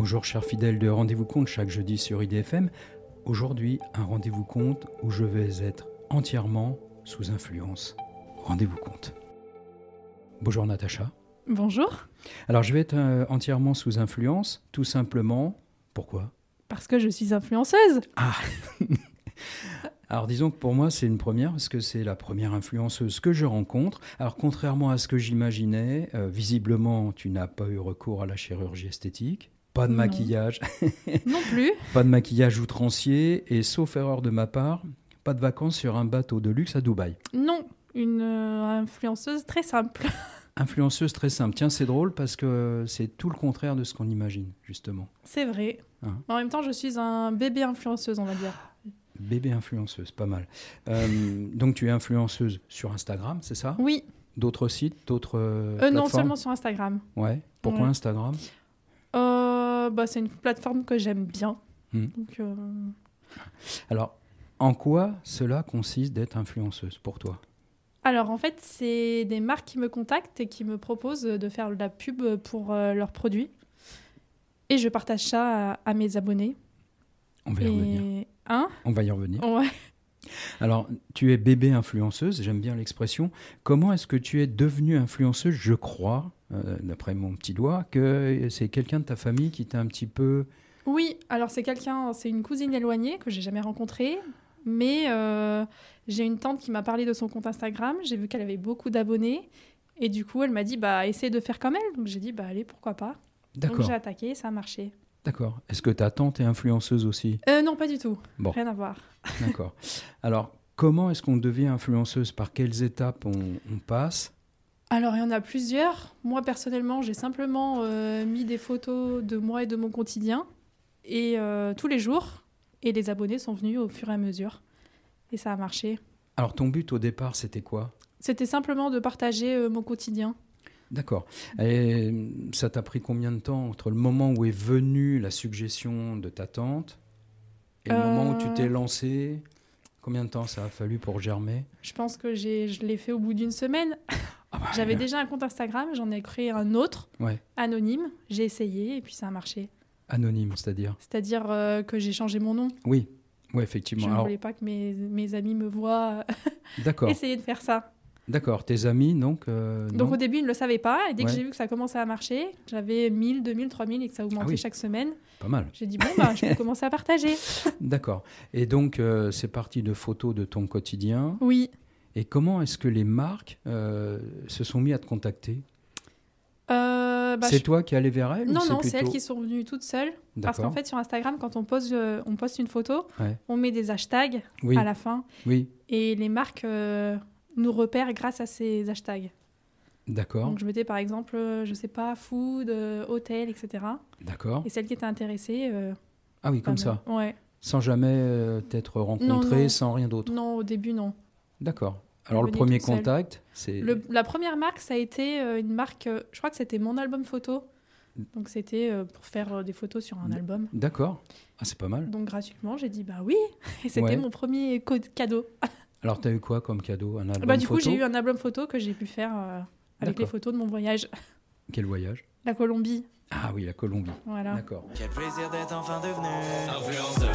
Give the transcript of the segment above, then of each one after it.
Bonjour chers fidèles de Rendez-vous Compte chaque jeudi sur IDFM. Aujourd'hui, un Rendez-vous Compte où je vais être entièrement sous influence. Rendez-vous Compte. Bonjour Natacha. Bonjour. Alors je vais être entièrement sous influence, tout simplement. Pourquoi ? Parce que je suis influenceuse. Ah. Alors disons que pour moi c'est une première parce que c'est la première influenceuse que je rencontre. Alors contrairement à ce que j'imaginais, visiblement tu n'as pas eu recours à la chirurgie esthétique, pas de maquillage. Non plus. Pas de maquillage outrancier et sauf erreur de ma part, pas de vacances sur un bateau de luxe à Dubaï. Non, une influenceuse très simple. Influenceuse très simple. Tiens, c'est drôle parce que c'est tout le contraire de ce qu'on imagine, justement. C'est vrai. Hein. En même temps, je suis un bébé influenceuse, on va dire. Bébé influenceuse, pas mal. Donc, tu es influenceuse sur Instagram, c'est ça ? Oui. D'autres sites, d'autres plateformes ? Non, seulement sur Instagram. Ouais. Pourquoi Instagram ? C'est une plateforme que j'aime bien. Donc, Alors, en quoi cela consiste d'être influenceuse pour toi ? Alors, en fait, c'est des marques qui me contactent et qui me proposent de faire de la pub pour leurs produits. Et je partage ça à mes abonnés. On va y revenir. Hein ? On va y revenir. Ouais. Alors, tu es bébé influenceuse, j'aime bien l'expression. Comment est-ce que tu es devenue influenceuse ? Je crois, d'après mon petit doigt, que c'est quelqu'un de ta famille qui t'a un petit peu... Oui, alors c'est une cousine éloignée que j'ai jamais rencontrée, mais j'ai une tante qui m'a parlé de son compte Instagram, j'ai vu qu'elle avait beaucoup d'abonnés, et du coup elle m'a dit, essaie de faire comme elle, donc j'ai dit, allez, pourquoi pas. D'accord. Donc j'ai attaqué, ça a marché. D'accord. Est-ce que ta tante est influenceuse aussi ? Non, pas du tout, rien à voir. D'accord. Alors, comment est-ce qu'on devient influenceuse ? Par quelles étapes on passe ? Alors, il y en a plusieurs. Moi, personnellement, j'ai simplement mis des photos de moi et de mon quotidien, et tous les jours, et les abonnés sont venus au fur et à mesure, et ça a marché. Alors, ton but au départ, c'était quoi ? C'était simplement de partager mon quotidien. D'accord. Et ça t'a pris combien de temps entre le moment où est venue la suggestion de ta tante et le moment où tu t'es lancée ? Combien de temps ça a fallu pour germer ? Je pense que je l'ai fait au bout d'une semaine. J'avais déjà un compte Instagram, j'en ai créé un autre, anonyme. J'ai essayé et puis ça a marché. Anonyme, c'est-à-dire ? C'est-à-dire que j'ai changé mon nom. Oui, effectivement. Je ne voulais pas que mes amis me voient essayer de faire ça. D'accord, tes amis, donc au début, ils ne le savaient pas. Et dès que j'ai vu que ça commençait à marcher, j'avais 1000, 2000, 3000 et que ça augmentait chaque semaine. Pas mal. J'ai dit, je peux commencer à partager. D'accord. Et donc, c'est parti de photos de ton quotidien. Oui. Et comment est-ce que les marques se sont mis à te contacter ? C'est toi qui allais vers elles ? Non, ou c'est elles qui sont venues toutes seules. D'accord. Parce qu'en fait, sur Instagram, quand on poste une photo, on met des hashtags à la fin. Oui. Et les marques nous repèrent grâce à ces hashtags. D'accord. Donc, je mettais par exemple, food, hôtel, etc. D'accord. Et celles qui étaient intéressées... ah oui, comme ça ? Ouais. Sans jamais t'être rencontrée, sans rien d'autre ? Non, au début, non. D'accord. Alors, le premier contact, c'est... La première marque, ça a été une marque... je crois que c'était Mon Album Photo. Donc, c'était pour faire des photos sur un album. D'accord. Ah, c'est pas mal. Donc, gratuitement, j'ai dit, oui. Et c'était mon premier cadeau. Alors, tu as eu quoi comme cadeau ? Un album photo ? Du coup, j'ai eu un album photo que j'ai pu faire avec les photos de mon voyage. Quel voyage ? La Colombie. Ah oui, la Colombie. Voilà. D'accord. Quel plaisir d'être enfin devenu influenceur.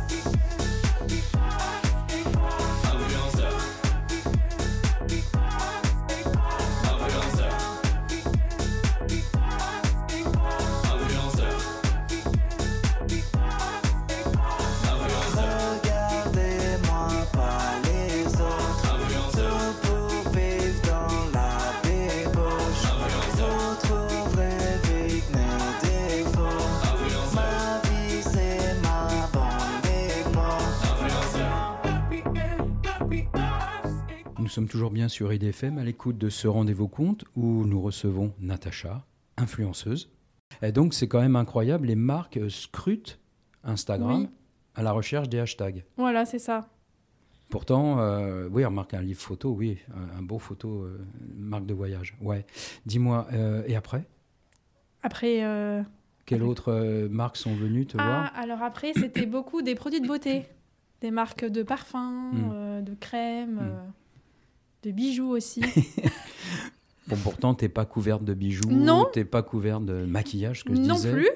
Nous sommes toujours bien sur IDFM à l'écoute de ce Rendez-vous Compte où nous recevons Natacha, influenceuse. Et donc c'est quand même incroyable, les marques scrutent Instagram à la recherche des hashtags. Voilà, c'est ça. Pourtant, remarque un livre photo, un beau photo, marque de voyage. Ouais. Dis-moi, et après ? Après... Quelles autres marques sont venues te voir ? Alors après, c'était beaucoup des produits de beauté. Des marques de parfums, de crèmes, de bijoux aussi. Bon, pourtant, tu n'es pas couverte de bijoux, non. Tu n'es pas couverte de maquillage, ce que je disais. Non plus,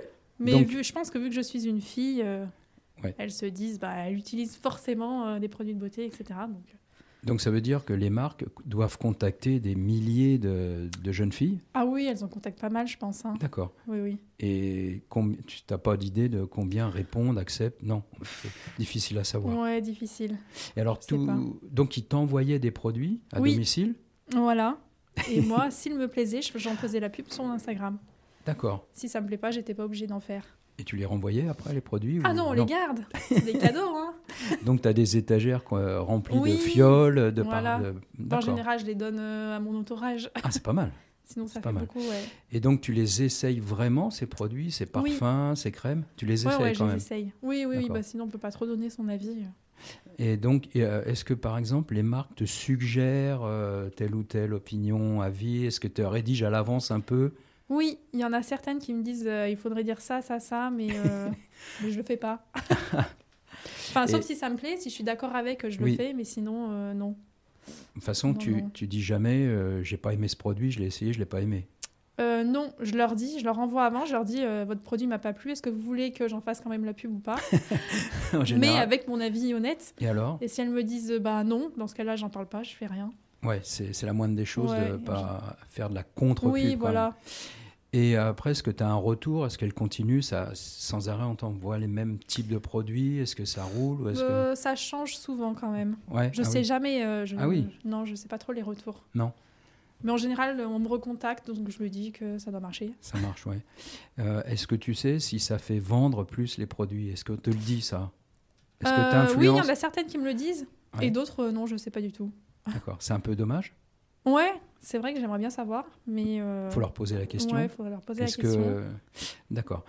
Mais Donc- je pense que vu que je suis une fille, Ouais. elles se disent, elles utilisent forcément des produits de beauté, etc. Donc ça veut dire que les marques doivent contacter des milliers de jeunes filles? Ah oui, elles en contactent pas mal, je pense. Hein. D'accord. Oui, oui. Et tu n'as pas d'idée de combien répondent, acceptent? Non, c'est difficile à savoir. Ouais, difficile. Et alors, Je sais pas. donc ils t'envoyaient des produits à Oui. domicile? Voilà. Et moi, s'il me plaisait, j'en faisais la pub sur mon Instagram. D'accord. Si ça me plaît pas, j'étais pas obligée d'en faire. Et tu les renvoyais après, les produits? Ah non, on les garde. C'est des cadeaux, hein. Donc tu as des étagères remplies Oui. de fioles, Voilà. En D'accord. général, je les donne à mon entourage. Ah, c'est pas mal. Sinon, C'est ça pas fait mal. beaucoup, ouais. Et donc tu les essayes vraiment, ces produits, ces parfums, ces crèmes? Tu les essayes Ouais, quand je même? les essaye. Oui, oui, oui. D'accord. Sinon, on peut pas trop donner son avis. Et donc, est-ce que par exemple, les marques te suggèrent telle ou telle opinion, avis? Est-ce que tu rédiges à l'avance un peu? Oui, il y en a certaines qui me disent il faudrait dire ça, ça, ça, mais je le fais pas. Enfin, sauf si ça me plaît, si je suis d'accord avec, je Oui. le fais, mais sinon, non. De toute façon, Non, tu non. dis jamais j'ai pas aimé ce produit, je l'ai essayé, je l'ai pas aimé. Non, je leur envoie avant, je leur dis votre produit m'a pas plu, est-ce que vous voulez que j'en fasse quand même la pub ou pas? En Mais général. avec mon avis honnête. Et alors? Et si elles me disent non, dans ce cas-là, j'en parle pas, je fais rien. Ouais, c'est la moindre des choses Ouais, de pas faire de la contre-pub. Oui, quand voilà. même. Et après, est-ce que tu as un retour? Est-ce qu'elle continue sans arrêt, on t'envoie les mêmes types de produits? Est-ce que ça roule ou est-ce que... Ça change souvent quand même. Ouais, Je ah sais oui. jamais. Ah oui. Non, je sais pas trop les retours. Non, Mais en général, on me recontacte, donc je me dis que ça doit marcher. ça marche, ouais. Est-ce que tu sais si ça fait vendre plus les produits? Est-ce qu'on te le dit, ça? Est-ce que tu Oui, il y influences? en a certaines qui me le disent, Ouais. et d'autres, non, je sais pas du tout. D'accord, c'est un peu dommage. Ouais, c'est vrai que j'aimerais bien savoir, mais... Il faut leur poser la question. Ouais, il faudrait leur poser la Est-ce question. que... D'accord.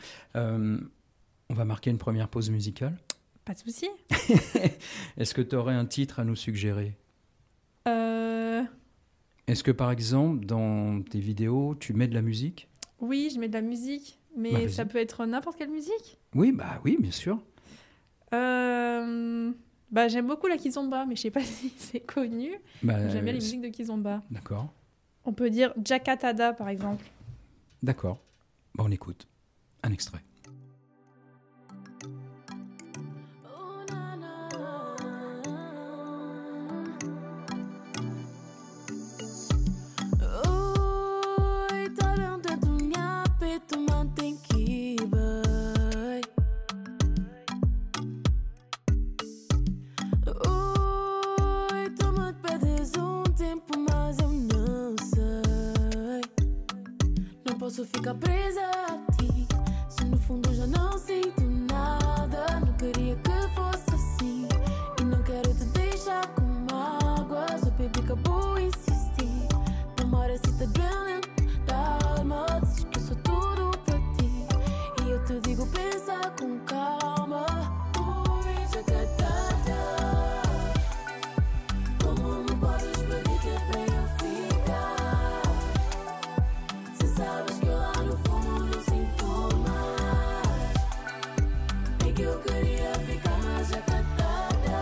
On va marquer une première pause musicale. Pas de souci. Est-ce que tu aurais un titre à nous suggérer? Euh, Est-ce que, par exemple, dans tes vidéos, tu mets de la musique? Oui, je mets de la musique, mais Bah, vas-y. ça peut être n'importe quelle musique. Oui, oui, bien sûr. J'aime beaucoup la kizomba, mais je sais pas si c'est connu. Bah, J'aime bien les musiques de kizomba. D'accord. On peut dire Jakatada, par exemple. D'accord. Bah, on écoute un extrait. Oi, tá dentro do minha peito, mantém que vai. Oi, tu me pedes tempo, mas eu não sei. Não posso ficar presa a ti, se no fundo já não sinto nada. Não queria que fosse assim, e não quero te deixar com mágoa. Só baby, acabou insistir. Demora se tá drilling da alma, dizes que eu sou tudo para ti, e eu te digo pensa com calma. Ui, Jakatada, como me podes pedir que é para eu ficar? Se sabes que eu lá no fundo sinto mais, é que eu queria ficar mais Jakatada,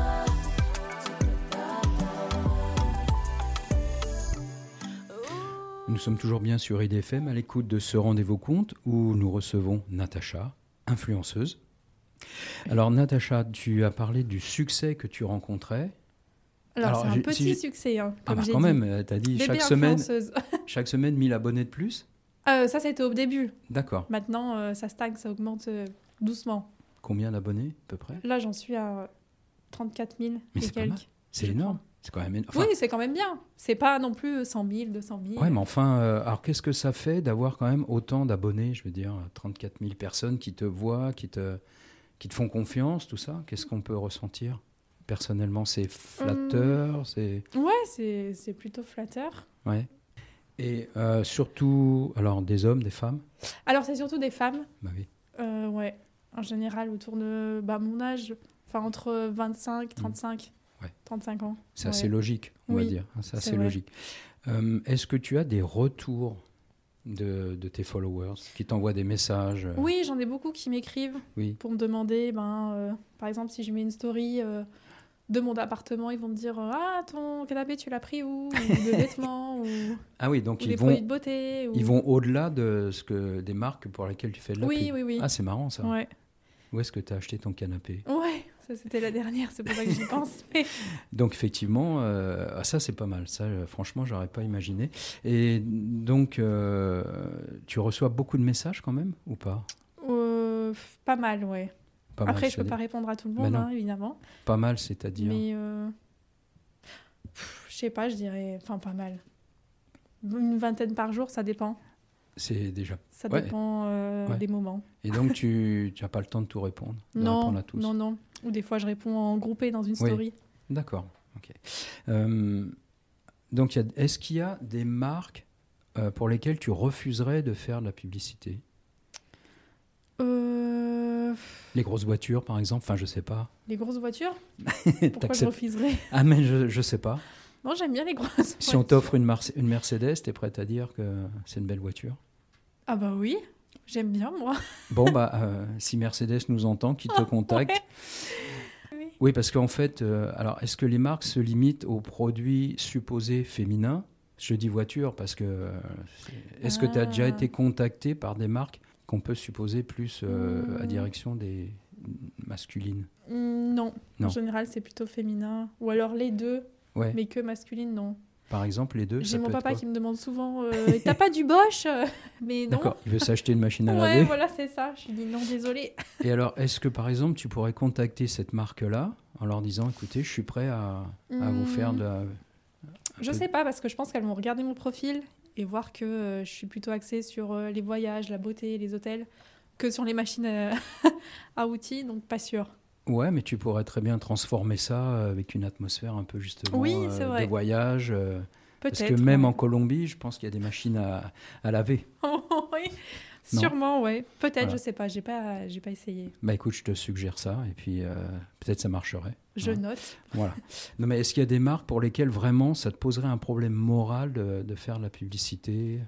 Nous sommes toujours bien sur IDFM à l'écoute de ce rendez-vous compte où nous recevons Natacha, influenceuse. Alors Natacha, tu as parlé du succès que tu rencontrais. Alors, c'est un si petit j'ai- succès, hein, Ah comme bah j'ai quand dit. même, tu as dit Bébé influenceuse. chaque semaine 1000 abonnés de plus. Ça, c'était au début. D'accord. Maintenant, ça stagne, ça augmente doucement. Combien d'abonnés à peu près? Là, j'en suis à 34 000 Mais et c'est pas mal. quelques. C'est je énorme. crois. C'est quand même énorme. Oui, c'est quand même bien. C'est pas non plus 100 000, 200 000. Ouais, mais enfin, alors qu'est-ce que ça fait d'avoir quand même autant d'abonnés? Je veux dire, 34 000 personnes qui te voient, qui te font confiance, tout ça. Qu'est-ce qu'on peut ressentir? Personnellement, c'est flatteur, c'est... Ouais, c'est plutôt flatteur. Ouais. Et surtout, alors des hommes, des femmes? Alors, c'est surtout des femmes. Bah oui. Ouais, en général, autour de mon âge, enfin entre 25, 35, Ouais. 35 ans. C'est assez logique, on va Oui, dire. C'est c'est assez vrai. logique. Est-ce que tu as des retours de tes followers qui t'envoient des messages? Oui, j'en ai beaucoup qui m'écrivent Oui. pour me demander, par exemple, si je mets une story de mon appartement, ils vont me dire ah, ton canapé, tu l'as pris où? Ou de vêtements, ou Ah oui, donc des produits de beauté. ils vont au-delà de des marques pour lesquelles tu fais de la Oui, pub. oui, oui. Ah, c'est marrant ça. Ouais. Où est-ce que tu as acheté ton canapé? Ouais, ça c'était la dernière, c'est pour ça que j'y pense. Mais... Donc effectivement, ça c'est pas mal. Ça, franchement, j'aurais pas imaginé. Et donc, tu reçois beaucoup de messages quand même ou pas? Pas mal, ouais. Pas mal, Après, je peux pas répondre à tout le monde, non. hein, évidemment. Pas mal, c'est-à-dire? Mais je sais pas, je dirais, enfin pas mal. Une vingtaine par jour, ça dépend. C'est déjà. Ça Ouais. dépend Ouais. des moments. Et donc, tu n'as pas le temps de tout répondre, de Non, répondre à tous. non. Ou des fois, je réponds en groupé dans une Oui. story. D'accord. Ok. Donc, est-ce qu'il y a des marques pour lesquelles tu refuserais de faire de la publicité? Les grosses voitures, par exemple. Enfin, je sais pas. Les grosses voitures? Pourquoi je T'acceptes- refuserais? Ah, mais je sais pas. Non, j'aime bien les grosses Si on voitures. t'offre une Mercedes, t'es prête à dire que c'est une belle voiture? Ah bah oui, j'aime bien, moi. Bon, bah, si Mercedes nous entend, qu'il te contacte. Oui. Oui, parce qu'en fait, alors, est-ce que les marques se limitent aux produits supposés féminins? Je dis voiture parce que est-ce que tu as déjà Ah. été contacté par des marques qu'on peut supposer plus à direction des masculines? Non. Non. En général, c'est plutôt féminin. Ou alors les deux, Ouais. mais que masculine, non. Par exemple, les deux. J'ai ça mon peut être papa quoi? qui me demande souvent t'as pas du Bosch? Mais non. D'accord. Il veut s'acheter une machine à Ouais, laver. voilà, c'est ça. Je lui dis non, désolé. Et alors, est-ce que par exemple, tu pourrais contacter cette marque-là en leur disant, écoutez, je suis prêt à vous faire de la... Je sais pas, parce que je pense qu'elles vont regarder mon profil et voir que je suis plutôt axée sur les voyages, la beauté, les hôtels, que sur les machines à outils, donc pas sûr. Ouais, mais tu pourrais très bien transformer ça avec une atmosphère un peu justement Oui, c'est vrai. de voyage. Parce Peut-être. que même ouais. en Colombie, je pense qu'il y a des machines à laver. Oui, Non. sûrement, ouais. Peut-être, Voilà. je sais pas, j'ai pas essayé. Bah écoute, je te suggère ça et puis peut-être ça marcherait. Je Ouais. note. Voilà. Non, mais est-ce qu'il y a des marques pour lesquelles vraiment ça te poserait un problème moral de faire de la publicité?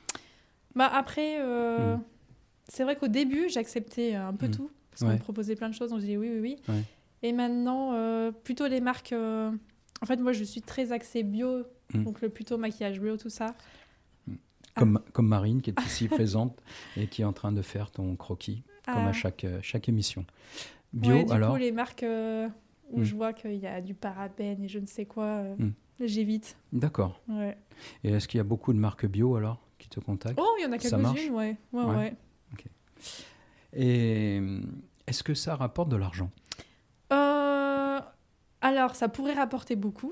Bah après, c'est vrai qu'au début, j'acceptais un peu tout, parce qu'on Ouais. me proposait plein de choses, on disait oui, oui, oui. Ouais. Et maintenant, plutôt les marques... En fait, moi, je suis très axée bio, donc plutôt maquillage bio, tout ça. Comme Marine qui est ici présente et qui est en train de faire ton croquis, comme à chaque émission. Bio, Ouais, du alors coup, les marques où Mm. je vois qu'il y a du parabène et je ne sais quoi, j'évite. D'accord. Ouais. Et est-ce qu'il y a beaucoup de marques bio alors qui te contactent? Oh, il y en a Ça marche? quelques-unes, ouais. Ouais, Ouais. ouais. Et est-ce que ça rapporte de l'argent? Alors, ça pourrait rapporter beaucoup.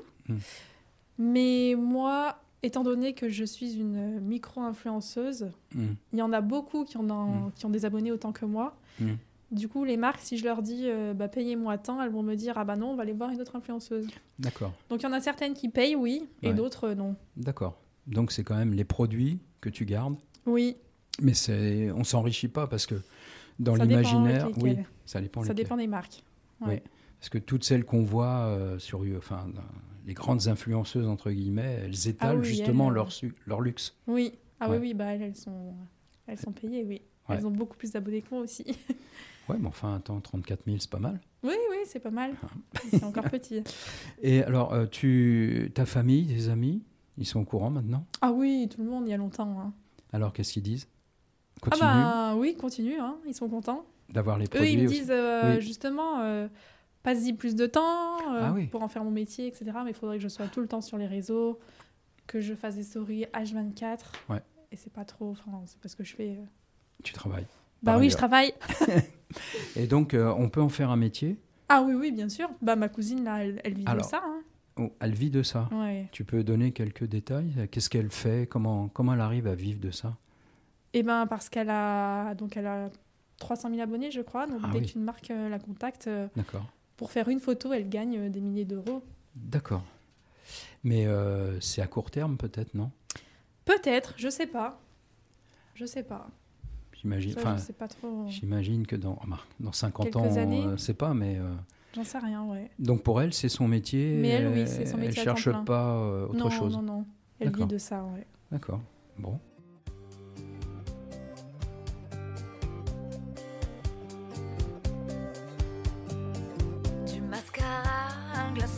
Mais moi, étant donné que je suis une micro-influenceuse, il y en a beaucoup qui ont des abonnés autant que moi. Du coup, les marques, si je leur dis payez-moi tant, elles vont me dire ah bah non, on va aller voir une autre influenceuse. D'accord. Donc il y en a certaines qui payent, oui, et Ouais. d'autres non. D'accord. Donc c'est quand même les produits que tu gardes, Oui, mais on s'enrichit pas parce que dans ça dépend l'imaginaire, avec oui, lesquelles. ça dépend. Ça lesquels. dépend des marques. Oui. Ouais. Parce que toutes celles qu'on voit les grandes influenceuses entre guillemets, elles étalent oui, justement elles, leur luxe. Oui, ah Ouais. oui, elles sont payées, oui. Ouais. Elles ont beaucoup plus d'abonnés que moi aussi. Ouais, mais enfin, attends, 34 000, c'est pas mal. Oui, c'est pas mal. C'est encore petit. Et alors, ta famille, tes amis, ils sont au courant maintenant? Ah oui, tout le monde, il y a longtemps. Hein. Alors, qu'est-ce qu'ils disent? Continue Ah bah oui, continue, hein, ils sont contents. d'avoir les Eux, produits ils me aussi. disent Oui. justement, passe-y plus de temps Ah oui. pour en faire mon métier, etc. Mais il faudrait que je sois tout le temps sur les réseaux, que je fasse des stories H24. Ouais. Et c'est pas trop, enfin, c'est parce que je fais... Tu travailles. Bah Par oui, ailleurs. je travaille. Et donc, on peut en faire un métier? Ah oui, bien sûr. Bah ma cousine, là, elle vit Alors. de ça. Hein. Oh, elle vit de ça. Ouais. Tu peux donner quelques détails? Qu'est-ce qu'elle fait? Comment elle arrive à vivre de ça? Et ben parce qu'elle a 300 000 abonnés, je crois. Donc Ah dès oui. qu'une marque la contacte, D'accord. pour faire une photo, elle gagne des milliers d'euros. D'accord. Mais c'est à court terme peut-être, non? Peut-être, je sais pas. Je sais pas. J'imagine. Ça, Enfin, je sais pas trop. j'imagine que dans 50 Quelques ans, années. c'est pas, mais... J'en sais rien, ouais. Donc pour elle, c'est son métier. Mais elle, oui, c'est son métier Elle à temps cherche plein. pas autre non, chose. non. Elle D'accord. vit de ça, ouais. D'accord. Bon. Du mascara, un glaçon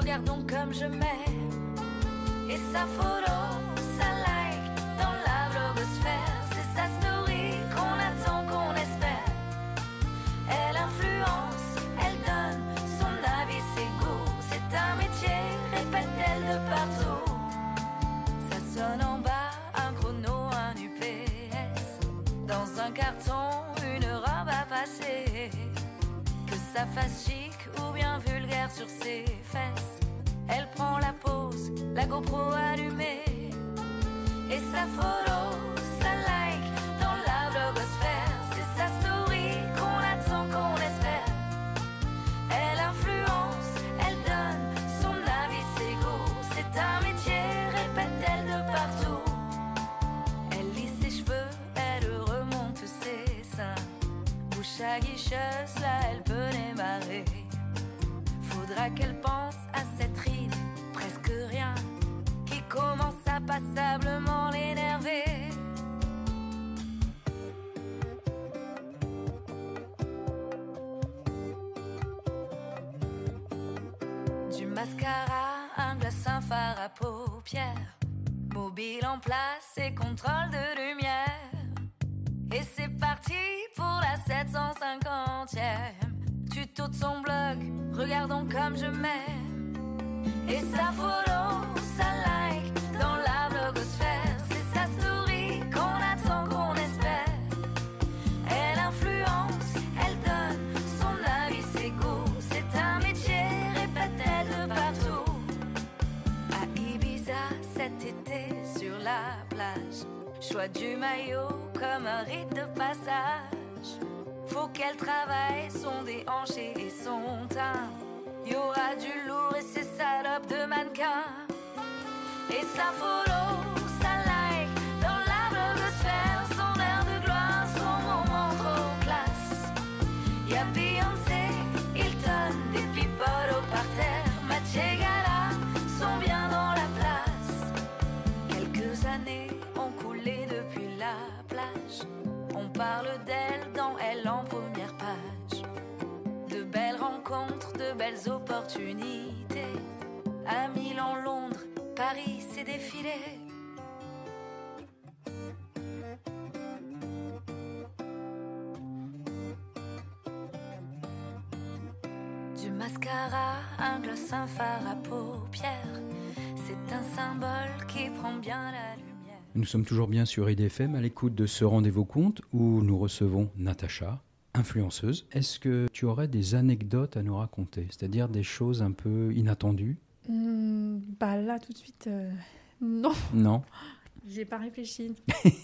Regarde donc comme je mets. Et sa photo, sa like dans la blogosphère. C'est sa story qu'on attend, qu'on espère. Elle influence, elle donne son avis, ses goûts. C'est un métier, répète-t-elle de partout. Ça sonne en bas, un chrono, un UPS. Dans un carton, une robe à passer. Que ça fasse chic ou bien vulgaire sur ses fesses. Elle prend la pause, la GoPro allumée. Et sa photo, sa like dans la blogosphère. C'est sa story qu'on attend, qu'on espère. Elle influence, elle donne son avis, ses goûts. C'est un métier, répète-t-elle de partout. Elle lisse ses cheveux, elle remonte ses seins. Bouche aguicheuse, là elle peut démarrer. Faudra qu'elle pense à cette ride, presque rien, qui commence à passablement l'énerver. Du mascara, un glace, un phare à paupières. Mobile en place et contrôle de lumière. Et c'est parti pour la 750e. Tuto de son blog, regardons comme je mets. Et sa photo, sa like dans la blogosphère. C'est sa story qu'on attend, qu'on espère. Elle influence, elle donne son avis, ses goûts. C'est un métier, répète-t-elle de partout. À Ibiza cet été sur la plage. Choix du maillot comme un rite de passage. Faut qu'elle travaille son déhanché et son teint. Y aura du lourd et ses salopes de mannequin. Et sa photo, sa like dans la blogosphère. Son air de gloire, son moment trop classe. Y'a Beyoncé, Hilton, des people au parterre. Mathieu Gala sont bien dans la place. Quelques années ont coulé depuis la plage. On parle d'elle dans Elle en première page. De belles rencontres, de belles opportunités. À Milan, Londres, Paris, c'est défilé. Du mascara, un gloss, un phare à paupières. C'est un symbole qui prend bien la lumière. Nous sommes toujours bien sur IDFM à l'écoute de ce rendez-vous compte où nous recevons Natacha, influenceuse. Est-ce que tu aurais des anecdotes à nous raconter, c'est-à-dire des choses un peu inattendues? Bah là tout de suite, non. Non. J'ai pas réfléchi.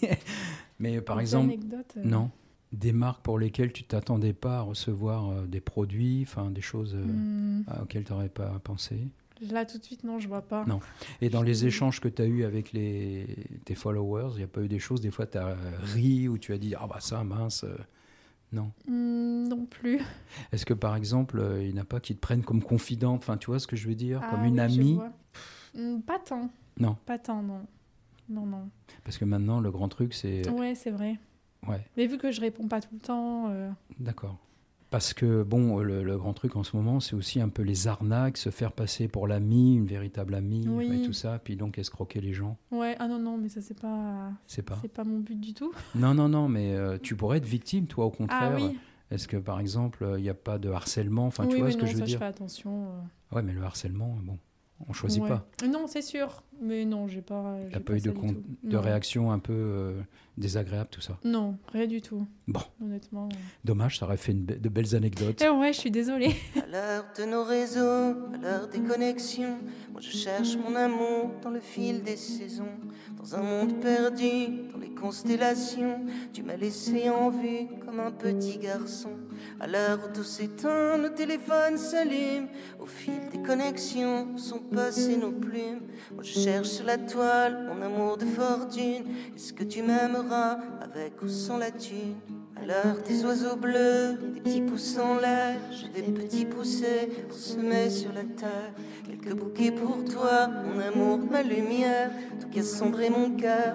Mais par Des exemple, anecdotes, non. Des marques pour lesquelles tu t'attendais pas à recevoir des produits, enfin des choses auxquelles tu n'aurais pas pensé? Là tout de suite, non, je vois pas. Non. Et dans les échanges que tu as eus avec tes followers, il n'y a pas eu des choses, des fois tu as ri ou tu as dit « Ah bah ça, mince non. Non plus. Est-ce que par exemple, il n'y en a pas qui te prennent comme confidente, enfin tu vois ce que je veux dire, comme une oui, amie? Pas tant. Non. Pas tant, non. Non. Parce que maintenant, le grand truc, c'est... Ouais, c'est vrai. Ouais. Mais vu que je réponds pas tout le temps... D'accord. Parce que, bon, le grand truc en ce moment, c'est aussi un peu les arnaques, se faire passer pour l'ami, une véritable amie, oui. et tout ça, puis donc escroquer les gens. Ouais, non, mais ça, c'est pas... C'est pas mon but du tout. Non, mais tu pourrais être victime, toi, au contraire. Ah oui. Est-ce que, par exemple, il n'y a pas de harcèlement? Enfin, oui, tu vois mais ce non, que je veux ça, dire? je fais attention. Ouais, mais le harcèlement, bon, on choisit pas. Non, c'est sûr. Mais non, j'ai pas... T'as pas eu de réaction un peu désagréable, tout ça? Non, rien du tout. Bon. Honnêtement. Dommage, ça aurait fait de belles anecdotes. Ouais, je suis désolée. À l'heure de nos réseaux, à l'heure des connexions, moi je cherche mon amour dans le fil des saisons. Dans un monde perdu, dans les constellations, tu m'as laissé en vue comme un petit garçon. À l'heure où tout s'éteint, nos téléphones s'allument. Au fil des connexions, sont passées nos plumes. Moi je cherche sur la toile mon amour de fortune. Est-ce que tu m'aimeras avec ou sans la thune? À l'heure des oiseaux bleus, des petits pouces en l'air, je vais petits pousser pour semer sur la terre. Quelques bouquets pour toi, mon amour, ma lumière, tout qui a cendré mon cœur en milliers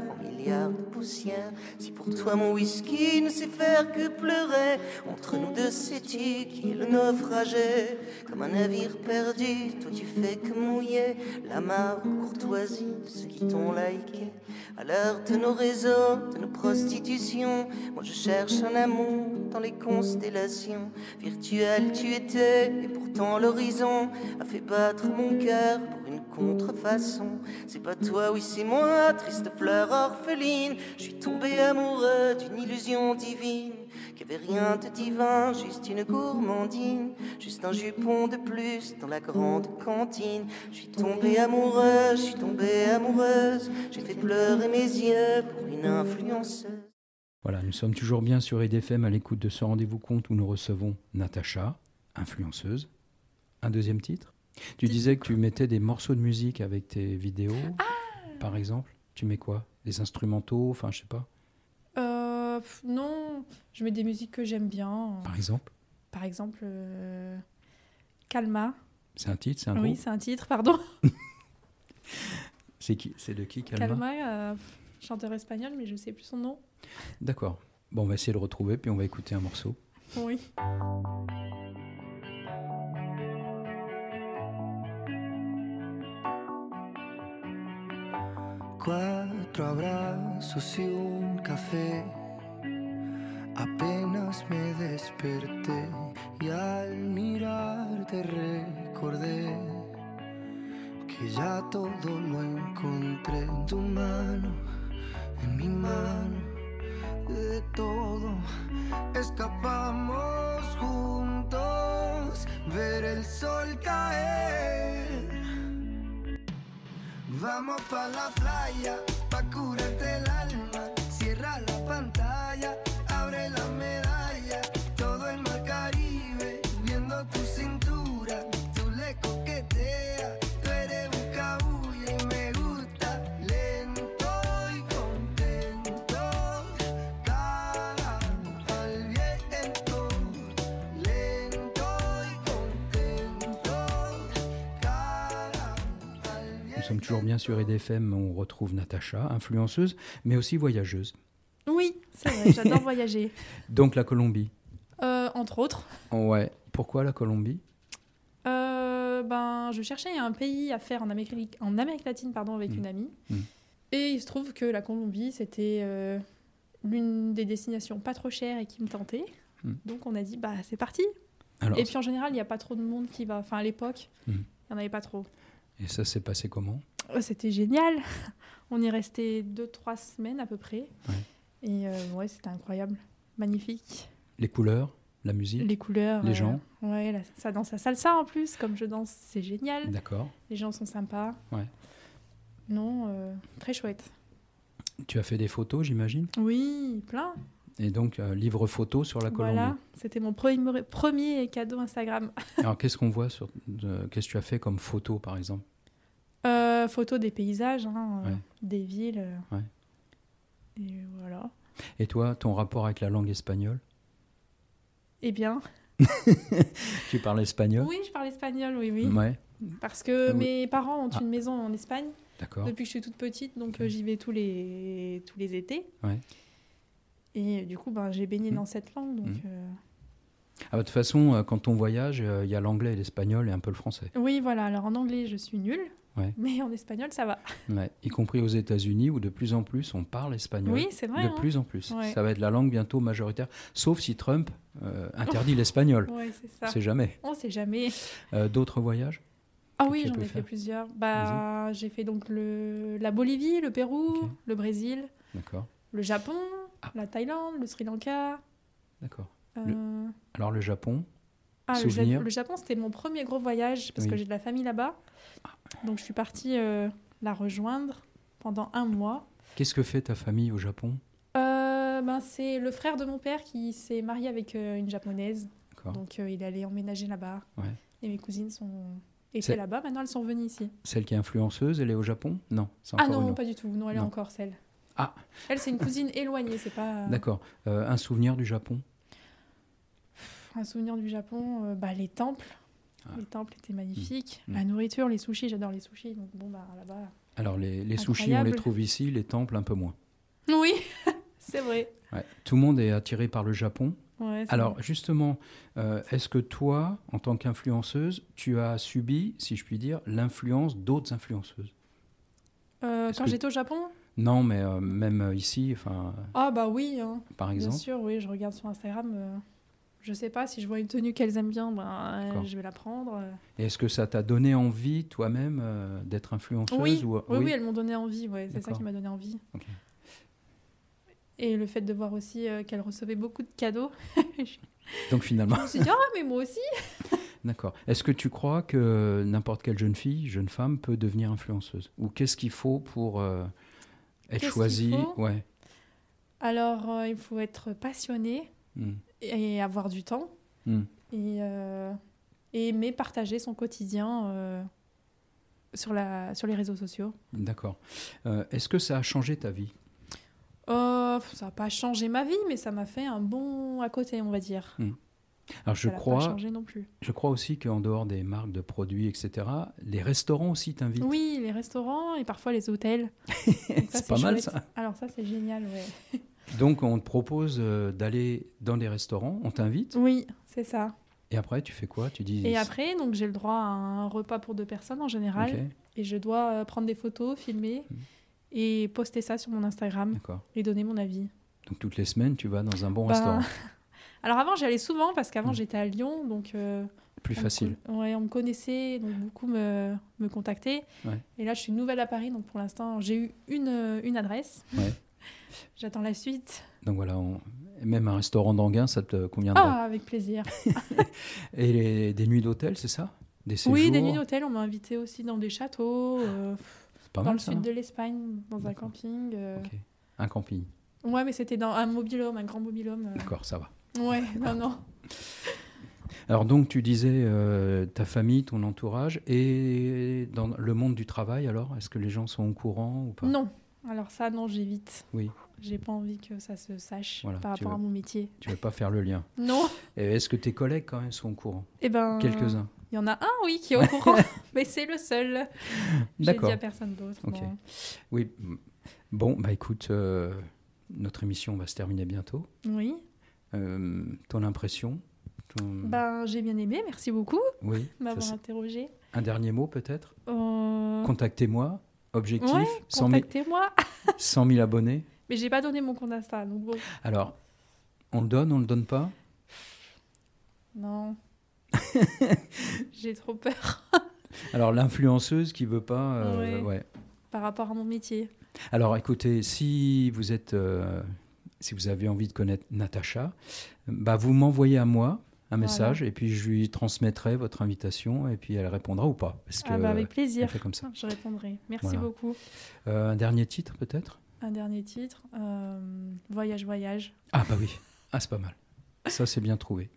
milliards de poussières. Si pour toi mon whisky ne sait faire que pleurer, entre nous deux sais-tu qui est le naufragé? Comme un navire perdu, toi tu fais que mouiller l'amarre ou courtoisie de ceux qui t'ont liké. À l'heure de nos réseaux, de nos prostitutions, moi je cherche un amour dans les constellations. Virtuel tu étais, et pourtant l'horizon a fait battre mon cœur pour une contrefaçon. C'est pas toi, oui c'est moi, triste fleur orpheline. Je suis tombé amoureux d'une illusion divine, qui avait rien de divin, juste une gourmandine, juste un jupon de plus dans la grande cantine. Je suis tombé amoureux, je suis tombée amoureuse, j'ai fait pleurer mes yeux pour une influenceuse. Voilà, nous sommes toujours bien sur EDFM à l'écoute de ce rendez-vous compte où nous recevons Natacha, influenceuse. Un deuxième titre. Tu disais que tu mettais des morceaux de musique avec tes vidéos, par exemple. Tu mets quoi? Des instrumentaux, enfin je sais pas. Non, je mets des musiques que j'aime bien. Par exemple? Par exemple, Calma. C'est un titre, c'est un groupe? Oui, c'est un titre, pardon. C'est qui? C'est de qui, Calma? Calma, chanteur espagnol, mais je sais plus son nom. D'accord. Bon, on va essayer de le retrouver, puis on va écouter un morceau. Oui. Cuatro abrazos y un café. Apenas me desperté y al mirarte recordé que ya todo lo encontré en tu mano, en mi mano, de todo. Escapamos juntos, ver el sol caer. Vamos pa' la playa, pa' curarte el alma. Cierra la pantalla, abre la medalla. Todo el mar Caribe, viendo tu cintura. Tú le coqueteas, tú eres buscabulla y me gusta. Lento y contento, cara al viento. Lento y contento, cara al viento. Nous sommes toujours bien sur EDFM, on retrouve Natacha, influenceuse, mais aussi voyageuse. Oui, c'est vrai, j'adore voyager. Donc la Colombie. Entre autres. Ouais. Pourquoi la Colombie? Je cherchais un pays à faire en Amérique latine avec une amie. Et il se trouve que la Colombie, c'était l'une des destinations pas trop chères et qui me tentait. Donc on a dit, c'est parti. Alors, et puis en général, il n'y a pas trop de monde qui va. Enfin, à l'époque, il n'y en avait pas trop. et ça s'est passé comment? C'était génial. On y restait 2-3 semaines à peu près. Ouais. Et c'était incroyable. Magnifique. Les couleurs, la musique, Les couleurs. les gens. Ouais, ça danse à salsa en plus. Comme je danse, c'est génial. D'accord. Les gens sont sympas. Ouais. Non, très chouette. Tu as fait des photos, j'imagine? Oui, plein. Et donc, livre photo sur la Colombie. Voilà, c'était mon premier cadeau Instagram. Alors, qu'est-ce qu'on voit qu'est-ce que tu as fait comme photo, par exemple? Photos des paysages, Ouais. des villes. Ouais. Et voilà. Et toi, ton rapport avec la langue espagnole? Eh bien, Tu parles espagnol? oui, je parle espagnol, oui. Ouais, Parce que Oui. mes parents ont une maison en Espagne d'accord. depuis que je suis toute petite, donc Ok. j'y vais tous les étés. Ouais. Et du coup, j'ai baigné dans cette langue. Donc, Ah, de toute façon, quand on voyage, il y a l'anglais et l'espagnol et un peu le français. Oui, voilà. Alors en anglais, je suis nulle. Ouais. Mais en espagnol, ça va. Ouais. Y compris aux États-Unis où de plus en plus on parle espagnol. Oui, c'est vrai. De plus en plus. Ouais. Ça va être la langue bientôt majoritaire, sauf si Trump interdit l'espagnol. Oui, c'est ça. On sait jamais. On sait jamais. D'autres voyages? Ah que oui, tu as j'en pu ai fait faire? plusieurs. J'ai fait donc la Bolivie, le Pérou, Ok. le Brésil, D'accord. le Japon, Ah. la Thaïlande, le Sri Lanka. D'accord. euh, Alors le Japon? le souvenir Le Japon, c'était mon premier gros voyage parce Oui. que j'ai de la famille là-bas. Donc je suis partie la rejoindre pendant 1 mois. Qu'est-ce que fait ta famille au Japon? C'est le frère de mon père qui s'est marié avec une japonaise. D'accord. Donc il est allé emménager là-bas. Ouais. Et mes cousines étaient C'est- là-bas. Maintenant, elles sont venues ici. Celle qui est influenceuse, elle est au Japon? Non, c'est Ah encore une non, autre. pas du tout. Non, elle est Non. encore celle. Ah. Elle, c'est une cousine éloignée. C'est pas D'accord. Un souvenir du Japon? un souvenir du Japon. Les temples. Ah. Les temples étaient magnifiques. Mm. La nourriture, les sushis, j'adore les sushis. Donc là-bas. Alors les sushis, on les Incroyable. trouve ici, les temples un peu moins. Oui, c'est vrai. Ouais. Tout le monde est attiré par le Japon. Ouais, c'est Alors vrai. justement, est-ce que toi, en tant qu'influenceuse, tu as subi, si je puis dire, l'influence d'autres influenceuses? est-ce Quand que- j'étais au Japon? Non, mais même ici, Ah bah oui, hein. par Bien exemple. sûr, oui, je regarde sur Instagram. Je sais pas, si je vois une tenue qu'elles aiment bien, D'accord. je vais la prendre. Et est-ce que ça t'a donné envie toi-même d'être influenceuse Oui, ou... oui, elles m'ont donné envie, ouais, c'est ça D'accord. qui m'a donné envie. Ok. Et le fait de voir aussi qu'elles recevaient beaucoup de cadeaux, Donc finalement, je me suis dit, ah, mais moi aussi. d'accord. Est-ce que tu crois que n'importe quelle jeune fille, jeune femme peut devenir influenceuse? Ou qu'est-ce qu'il faut pour être Qu'est-ce qu'il choisie? faut Ouais. Alors, il faut être passionné Hmm. et avoir du temps. Hmm. Et aimer partager son quotidien sur les réseaux sociaux. D'accord. Est-ce que ça a changé ta vie? Ça n'a pas changé ma vie, mais ça m'a fait un bon à côté, on va dire. Alors Ça n'a pas changé non plus. je crois aussi qu'en dehors des marques de produits, etc., les restaurants aussi t'invitent. Oui, les restaurants et parfois les hôtels. Donc ça, C'est pas mal chouette. ça. Alors ça, c'est génial, ouais. Donc on te propose d'aller dans des restaurants, on t'invite, Oui, c'est ça. et après tu fais quoi? Tu dis... Et après, donc j'ai le droit à un repas pour 2 personnes en général. Ok, Et je dois prendre des photos, filmer et poster ça sur mon Instagram d'accord. et donner mon avis. Donc toutes les semaines, tu vas dans un bon Ben, restaurant. Alors avant, j'y allais souvent parce qu'avant, j'étais à Lyon, donc Plus facile. on me connaissait, donc beaucoup me contactaient. Ouais. Et là, je suis nouvelle à Paris, donc pour l'instant, j'ai eu une adresse. Ouais. J'attends la suite. Donc voilà, même un restaurant d'Anguin, ça te conviendrait. Ah, avec plaisir. Et des nuits d'hôtel, c'est ça? Des séjours? Oui, des nuits d'hôtel. On m'a invité aussi dans des châteaux, C'est pas dans mal le ça. sud de l'Espagne, dans un D'accord. camping. Ok. Un camping. Ouais, mais c'était dans un mobil-home, un grand mobil-home. D'accord, ça va. Ouais, non. Alors donc tu disais ta famille, ton entourage, et dans le monde du travail alors, est-ce que les gens sont au courant ou pas? Non. Alors ça, non, j'évite. Oui. J'ai pas envie que ça se sache Voilà, par tu rapport veux- à mon métier. Tu veux pas faire le lien. Non. Et est-ce que tes collègues quand même sont au courant? Eh ben. Quelques-uns. Il y en a un, oui, qui est au courant, mais c'est le seul. J'ai D'accord. dit à personne d'autre. Ok. non. Oui. Bon, bah écoute, notre émission va se terminer bientôt. Oui. Ton impression? Ben, j'ai bien aimé, merci beaucoup Oui. de m'avoir ça, c'est- interrogé. Un dernier mot peut-être? Ouais, Contactez-moi. Objectif 100 000, contactez-moi. 100 000 abonnés. Mais j'ai pas donné mon compte Insta, donc bon. Alors, on le donne, on le donne pas? Non. J'ai trop peur Alors l'influenceuse qui veut pas, Ouais. ouais. par rapport à mon métier. Alors écoutez, si vous avez envie de connaître Natacha, bah vous m'envoyez à moi un message et puis je lui transmettrai votre invitation et puis elle répondra ou pas. Parce que Ah bah avec elle plaisir. fait comme ça. Je répondrai. Merci Voilà. beaucoup. Un dernier titre peut-être? Un dernier titre. Voyage. Ah bah oui, ah c'est pas mal. Ça c'est bien trouvé.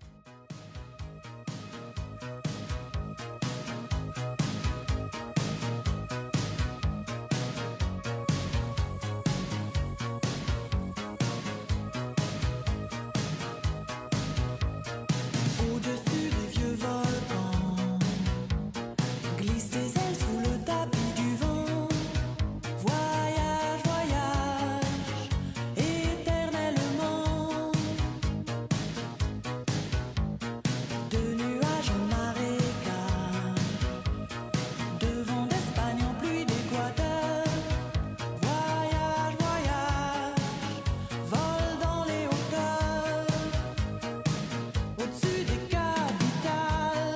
Au-dessus des vieux volcans, glisse tes ailes sous le tapis du vent. Voyage, voyage, éternellement. De nuages en marécage, de vent d'Espagne en pluie d'Équateur. Voyage, voyage, vole dans les hauteurs. Au-dessus des capitales,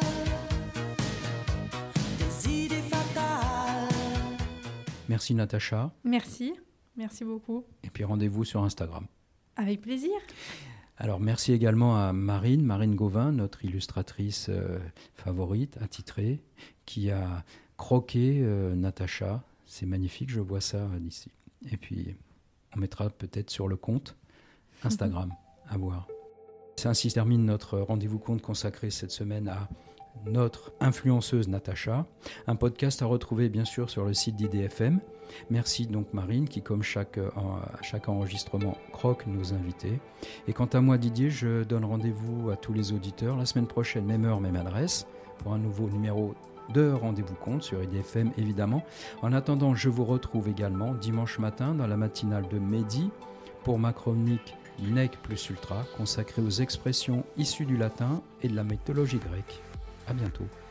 des idées fatales. Merci Natacha Merci. Merci beaucoup. et puis rendez-vous sur Instagram. Avec plaisir. Alors merci également à Marine Gauvin, notre illustratrice favorite, attitrée, qui a croqué Natacha. C'est magnifique, je vois ça d'ici. Et puis on mettra peut-être sur le compte Instagram, à voir. C'est ainsi se termine notre rendez-vous compte consacré cette semaine à notre influenceuse Natacha. Un podcast à retrouver bien sûr sur le site d'IDFM. Merci donc Marine qui, comme à chaque enregistrement, croque nos invités. Et quant à moi Didier, je donne rendez-vous à tous les auditeurs la semaine prochaine, même heure, même adresse, pour un nouveau numéro de Rendez-vous Conte sur IDFM évidemment. En attendant, je vous retrouve également dimanche matin dans la matinale de Mehdi pour ma chronique Nec plus ultra consacrée aux expressions issues du latin et de la mythologie grecque. À bientôt.